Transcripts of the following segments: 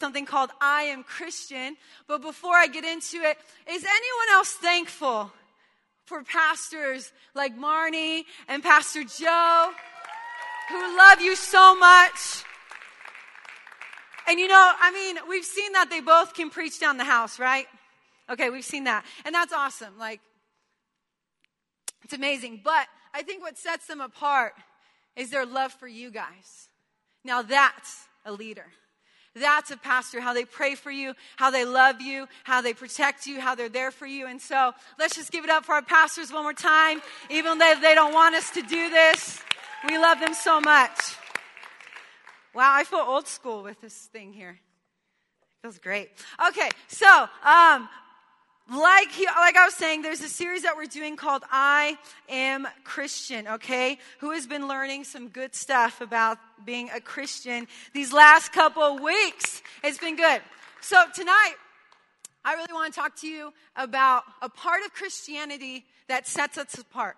something called I Am Christian. But before I get into it, is anyone else thankful for pastors like Marnie and Pastor Joe, who love you so much? And we've seen that they both can preach down the house, right? Okay, we've seen that. And that's awesome. It's amazing. But I think what sets them apart is their love for you guys. Now that's a leader. That's a pastor, how they pray for you, how they love you, how they protect you, how they're there for you. And so let's just give it up for our pastors one more time. Even though they don't want us to do this, we love them so much. Wow, I feel old school with this thing here. Feels great. Okay, so like I was saying, there's a series that we're doing called I Am Christian, okay? Who has been learning some good stuff about being a Christian these last couple of weeks? It's been good. So tonight, I really want to talk to you about a part of Christianity that sets us apart.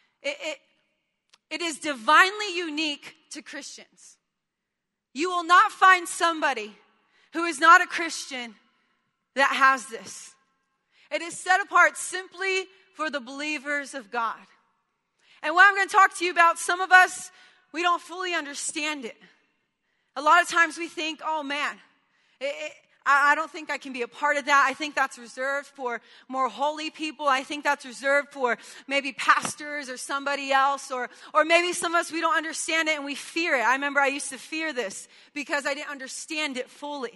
It is divinely unique to Christians. You will not find somebody who is not a Christian that has this. It is set apart simply for the believers of God. And what I'm going to talk to you about, some of us, we don't fully understand it. A lot of times we think, oh man, I don't think I can be a part of that. I think that's reserved for more holy people. I think that's reserved for maybe pastors or somebody else. Or maybe some of us, we don't understand it and we fear it. I remember I used to fear this because I didn't understand it fully.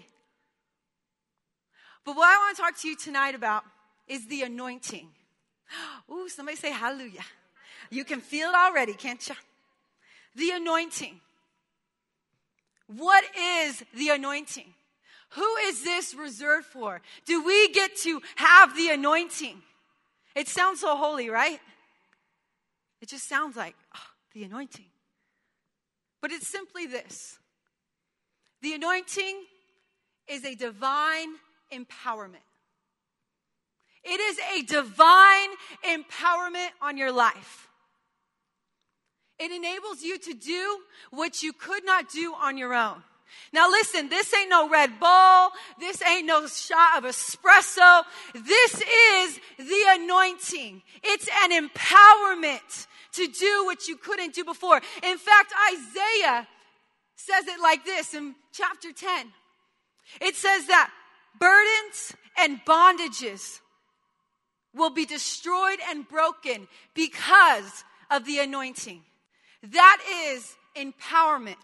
But what I want to talk to you tonight about is the anointing. Ooh, somebody say hallelujah. You can feel it already, can't you? The anointing. What is the anointing? Who is this reserved for? Do we get to have the anointing? It sounds so holy, right? It just sounds like the anointing. But it's simply this. The anointing is a divine empowerment. It is a divine empowerment on your life. It enables you to do what you could not do on your own. Now listen, this ain't no Red Bull. This ain't no shot of espresso. This is the anointing. It's an empowerment to do what you couldn't do before. In fact, Isaiah says it like this in chapter 10. It says that burdens and bondages will be destroyed and broken because of the anointing. That is empowerment.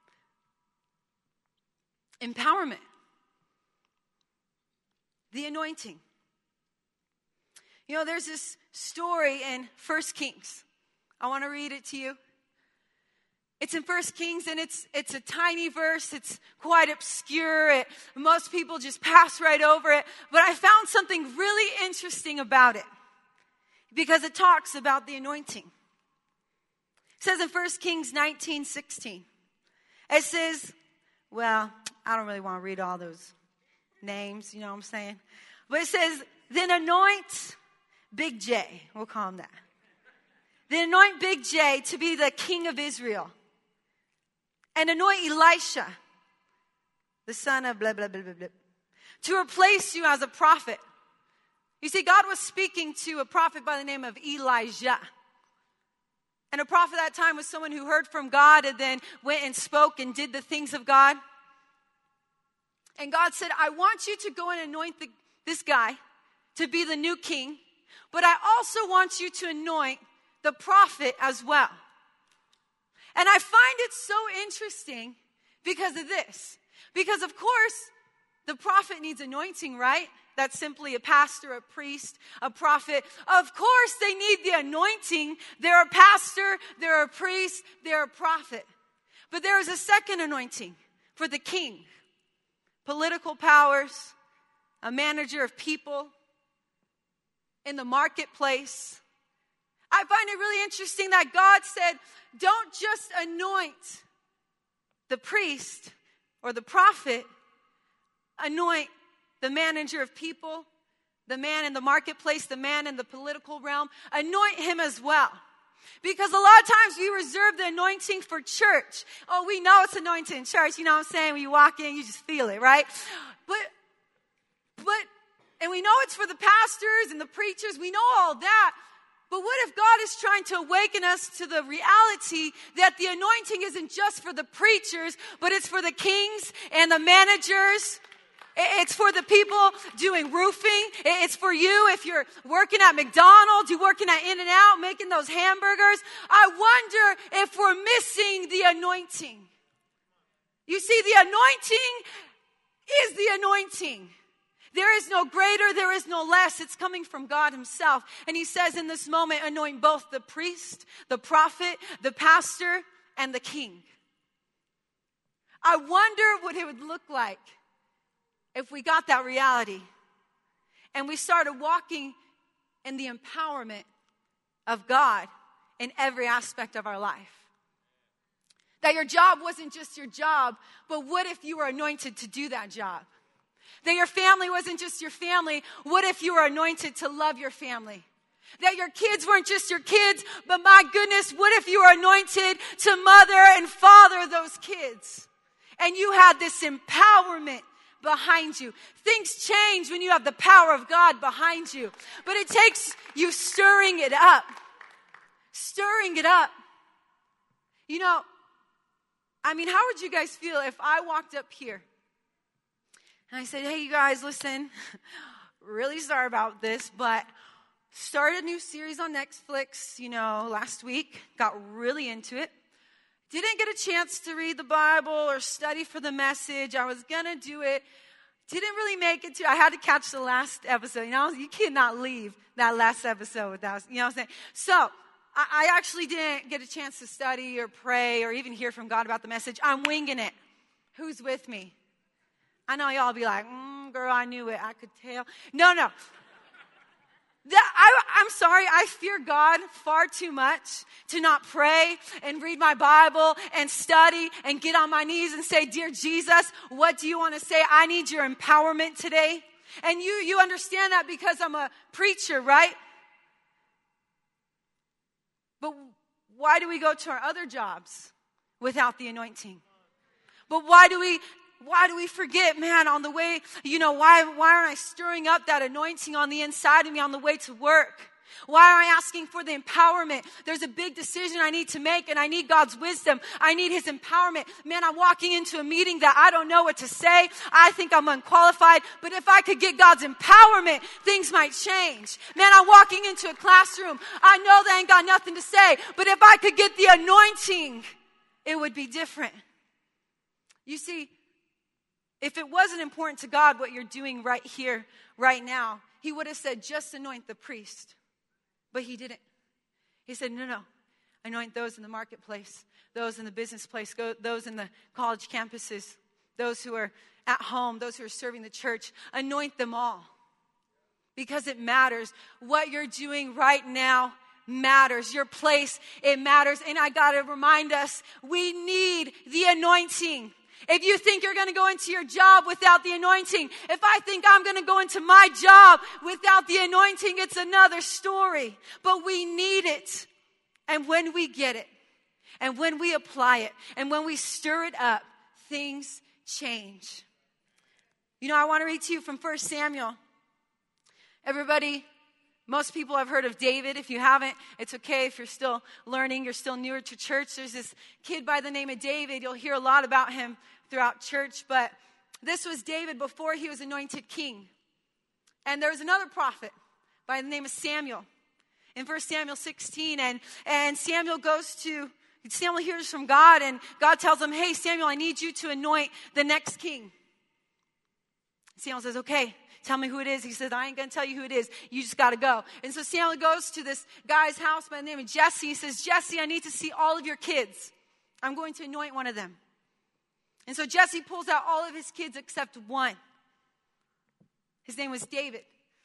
Empowerment. The anointing. There's this story in 1 Kings. I want to read it to you. It's in 1 Kings, and it's a tiny verse. It's quite obscure. Most people just pass right over it. But I found something really interesting about it because it talks about the anointing. It says in 1 Kings 19:16, it says, well, I don't really want to read all those names, you know what I'm saying? But it says, then anoint Big J. We'll call him that. Then anoint Big J to be the king of Israel. And anoint Elisha, the son of blah, blah, blah, blah, blah, to replace you as a prophet. You see, God was speaking to a prophet by the name of Elijah. And a prophet at that time was someone who heard from God and then went and spoke and did the things of God. And God said, I want you to go and anoint this guy to be the new king, but I also want you to anoint the prophet as well. And I find it so interesting because of this. Because of course, the prophet needs anointing, right? That's simply a pastor, a priest, a prophet. Of course, they need the anointing. They're a pastor, they're a priest, they're a prophet. But there is a second anointing for the king. Political powers, a manager of people, in the marketplace. I find it really interesting that God said, don't just anoint the priest or the prophet, anoint the manager of people, the man in the marketplace, the man in the political realm. Anoint him as well. Because a lot of times we reserve the anointing for church. Oh, we know it's anointed in church. You know what I'm saying? When you walk in, you just feel it, right? And we know it's for the pastors and the preachers. We know all that. But what if God is trying to awaken us to the reality that the anointing isn't just for the preachers, but it's for the kings and the managers? It's for the people doing roofing. It's for you if you're working at McDonald's, you're working at In-N-Out, making those hamburgers. I wonder if we're missing the anointing. You see, the anointing is the anointing. There is no greater, there is no less. It's coming from God himself. And he says in this moment, anoint both the priest, the prophet, the pastor, and the king. I wonder what it would look like if we got that reality and we started walking in the empowerment of God in every aspect of our life. That your job wasn't just your job, but what if you were anointed to do that job? That your family wasn't just your family. What if you were anointed to love your family? That your kids weren't just your kids, but my goodness, what if you were anointed to mother and father those kids? And you had this empowerment behind you. Things change when you have the power of God behind you. But it takes you stirring it up. Stirring it up. You know, how would you guys feel if I walked up here and I said, hey, you guys, listen, really sorry about this, but started a new series on Netflix, last week. Got really into it. Didn't get a chance to read the Bible or study for the message. I was going to do it. Didn't really make it to, I had to catch the last episode. You cannot leave that last episode without, what I'm saying? So, I actually didn't get a chance to study or pray or even hear from God about the message. I'm winging it. Who's with me? I know y'all be like, girl, I knew it. I could tell. No. I'm sorry. I fear God far too much to not pray and read my Bible and study and get on my knees and say, dear Jesus, what do you want to say? I need your empowerment today. And you understand that because I'm a preacher, right? But why do we go to our other jobs without the anointing? But why do we forget, man, on the way, why aren't I stirring up that anointing on the inside of me on the way to work? Why am I asking for the empowerment? There's a big decision I need to make and I need God's wisdom. I need his empowerment. Man, I'm walking into a meeting that I don't know what to say. I think I'm unqualified. But if I could get God's empowerment, things might change. Man, I'm walking into a classroom. I know they ain't got nothing to say. But if I could get the anointing, it would be different. You see, if it wasn't important to God what you're doing right here, right now, he would have said, just anoint the priest. But he didn't. He said, no. Anoint those in the marketplace, those in the business place, those in the college campuses, those who are at home, those who are serving the church. Anoint them all. Because it matters. What you're doing right now matters. Your place, it matters. And I got to remind us, we need the anointing. If you think you're going to go into your job without the anointing, if I think I'm going to go into my job without the anointing, it's another story. But we need it. And when we get it, and when we apply it, and when we stir it up, things change. I want to read to you from 1 Samuel. Everybody, most people have heard of David. If you haven't, it's okay. If you're still learning, you're still newer to church. There's this kid by the name of David. You'll hear a lot about him throughout church, but this was David before he was anointed king. And there was another prophet by the name of Samuel in 1 Samuel 16, and Samuel hears from God, and God tells him, hey, Samuel, I need you to anoint the next king. Samuel says, okay, tell me who it is. He says, I ain't going to tell you who it is. You just got to go. And so Samuel goes to this guy's house by the name of Jesse. He says, Jesse, I need to see all of your kids. I'm going to anoint one of them. And so Jesse pulls out all of his kids except one. His name was David.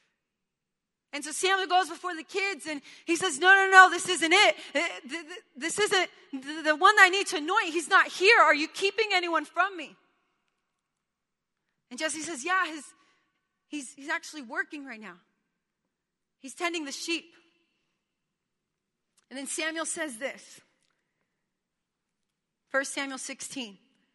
And so Samuel goes before the kids and he says, no, this isn't it. This isn't the one that I need to anoint. He's not here. Are you keeping anyone from me? And Jesse says, yeah, he's actually working right now. He's tending the sheep. And then Samuel says this. 1 Samuel 16.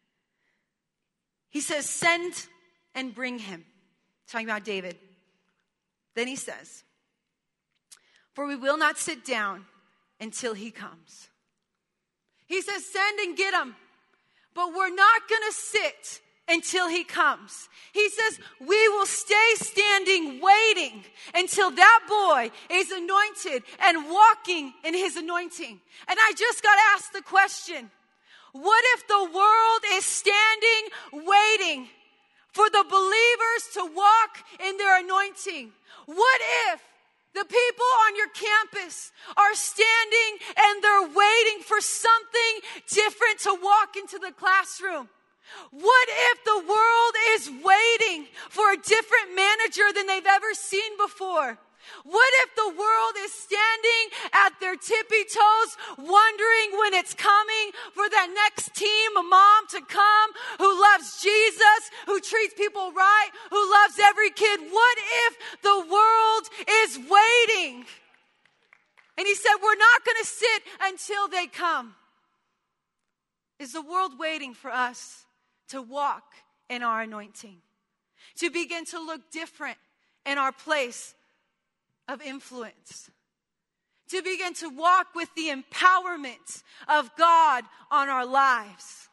He says, send and bring him. Talking about David. Then he says, for we will not sit down until he comes. He says, send and get him. But we're not going to sit until he comes. He says, we will stay standing, waiting until that boy is anointed and walking in his anointing. And I just got asked the question, what if the world is standing, waiting for the believers to walk in their anointing? What if the people on your campus are standing and they're waiting for something different to walk into the classroom? What if the world is waiting for a different manager than they've ever seen before? What if the world is standing at their tippy toes, wondering when it's coming for that next team, a mom to come who loves Jesus, who treats people right, who loves every kid? What if the world is waiting? And he said, we're not going to sit until they come. Is the world waiting for us to walk in our anointing? To begin to look different in our place of influence, to begin to walk with the empowerment of God on our lives?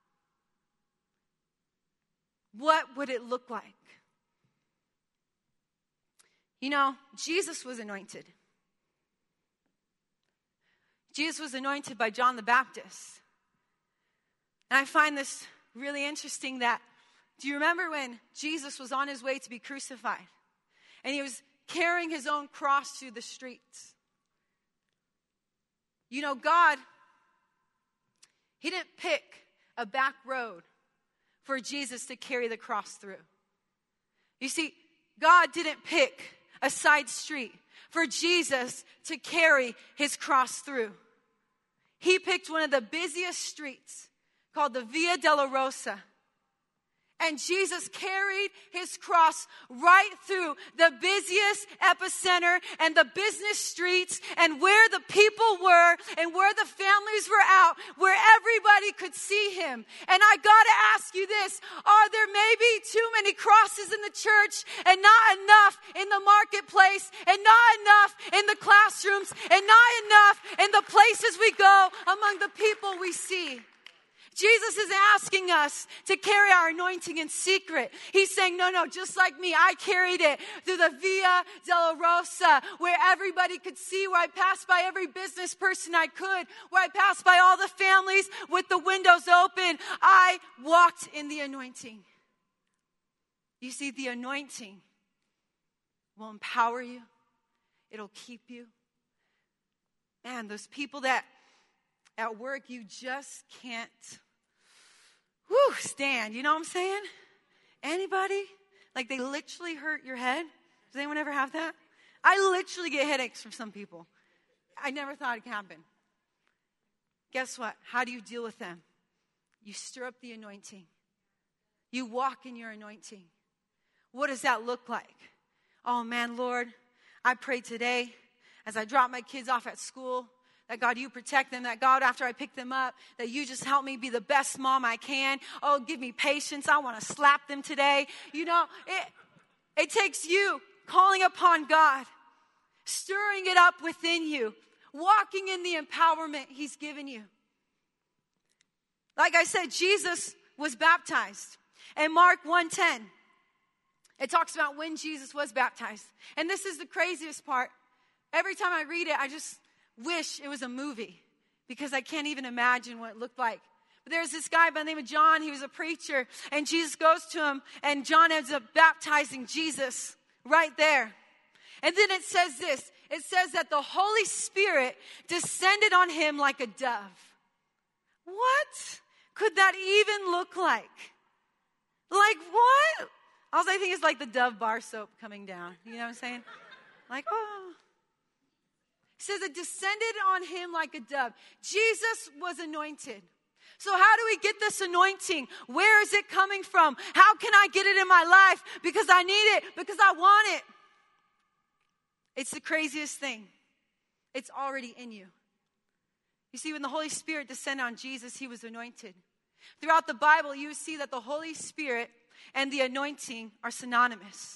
What would it look like? You know, Jesus was anointed. Jesus was anointed by John the Baptist. And I find this really interesting that, do you remember when Jesus was on his way to be crucified? And he was carrying his own cross through the streets. You know, God, he didn't pick a back road for Jesus to carry the cross through. You see, God didn't pick a side street for Jesus to carry his cross through. He picked one of the busiest streets called the Via Dolorosa. And Jesus carried his cross right through the busiest epicenter and the business streets and where the people were and where the families were out, where everybody could see him. And I gotta ask you this, are there maybe too many crosses in the church and not enough in the marketplace and not enough in the classrooms and not enough in the places we go among the people we see? Jesus is asking us to carry our anointing in secret. He's saying, no, just like me, I carried it through the Via Dolorosa, where everybody could see, where I passed by every business person I could, where I passed by all the families with the windows open. I walked in the anointing. You see, the anointing will empower you. It'll keep you. Man, those people that at work you just can't stand. You know what I'm saying? Anybody? Like they literally hurt your head? Does anyone ever have that? I literally get headaches from some people. I never thought it could happen. Guess what? How do you deal with them? You stir up the anointing. You walk in your anointing. What does that look like? Oh man, Lord, I pray today as I drop my kids off at school, that God, you protect them. That God, after I pick them up, that you just help me be the best mom I can. Oh, give me patience. I want to slap them today. You know, it takes you calling upon God, stirring it up within you, walking in the empowerment he's given you. Like I said, Jesus was baptized. In Mark 1:10, it talks about when Jesus was baptized. And this is the craziest part. Every time I read it, I just wish it was a movie because I can't even imagine what it looked like. But there's this guy by the name of John. He was a preacher, and Jesus goes to him, and John ends up baptizing Jesus right there. And then it says this. It says that the Holy Spirit descended on him like a dove. What could that even look like? Like what? All I think is like the Dove bar soap coming down. You know what I'm saying? Like, oh. It says it descended on him like a dove. Jesus was anointed. So how do we get this anointing? Where is it coming from? How can I get it in my life? Because I need it. Because I want it. It's the craziest thing. It's already in you. You see, when the Holy Spirit descended on Jesus, he was anointed. Throughout the Bible, you see that the Holy Spirit and the anointing are synonymous.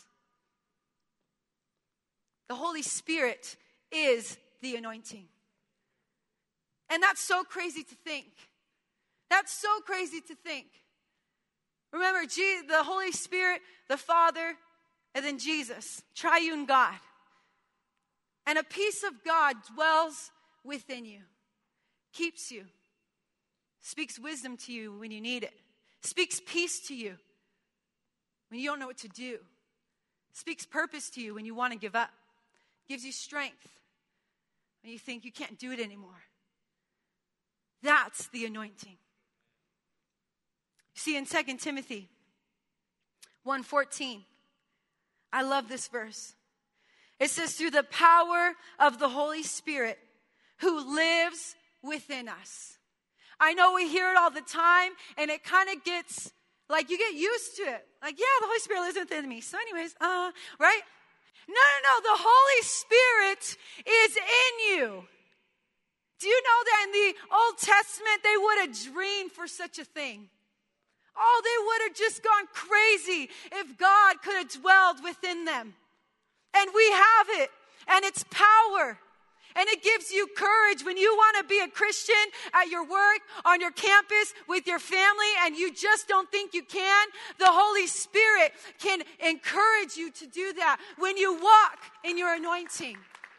The Holy Spirit is the anointing. And that's so crazy to think. That's so crazy to think. Remember, the Holy Spirit, the Father, and then Jesus, triune God. And a peace of God dwells within you, keeps you, speaks wisdom to you when you need it, speaks peace to you when you don't know what to do, speaks purpose to you when you want to give up, gives you strength when you think you can't do it anymore. That's the anointing. You see, in 2 Timothy 1:14, I love this verse. It says, through the power of the Holy Spirit who lives within us. I know we hear it all the time, and it kind of gets, like, you get used to it. Like, yeah, the Holy Spirit lives within me. So anyways, right? No. The Holy Spirit is in you. Do you know that in the Old Testament, they would have dreamed for such a thing? Oh, they would have just gone crazy if God could have dwelled within them. And we have it. And it's power. And it gives you courage when you want to be a Christian at your work, on your campus, with your family, and you just don't think you can. The Holy Spirit can encourage you to do that when you walk in your anointing.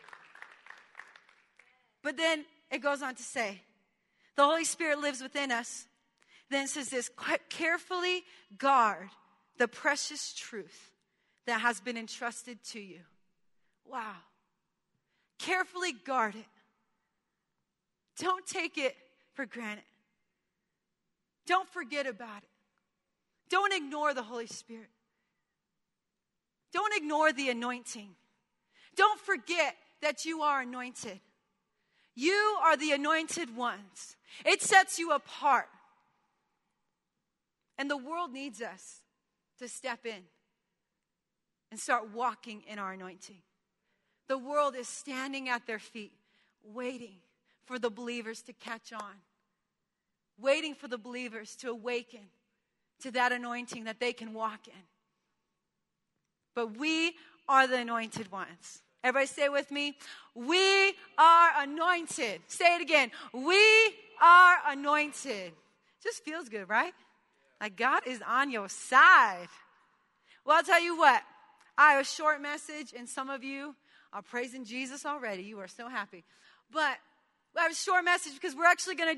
But then it goes on to say, the Holy Spirit lives within us. Then it says this, carefully guard the precious truth that has been entrusted to you. Wow. Carefully guard it. Don't take it for granted. Don't forget about it. Don't ignore the Holy Spirit. Don't ignore the anointing. Don't forget that you are anointed. You are the anointed ones. It sets you apart. And the world needs us to step in and start walking in our anointing. The world is standing at their feet, waiting for the believers to catch on, waiting for the believers to awaken to that anointing that they can walk in. But we are the anointed ones. Everybody say it with me. We are anointed. Say it again. We are anointed. Just feels good, right? Like God is on your side. Well, I'll tell you what. I have a short message, and some of you are praising Jesus already. You are so happy. But I have a short message because we're actually going to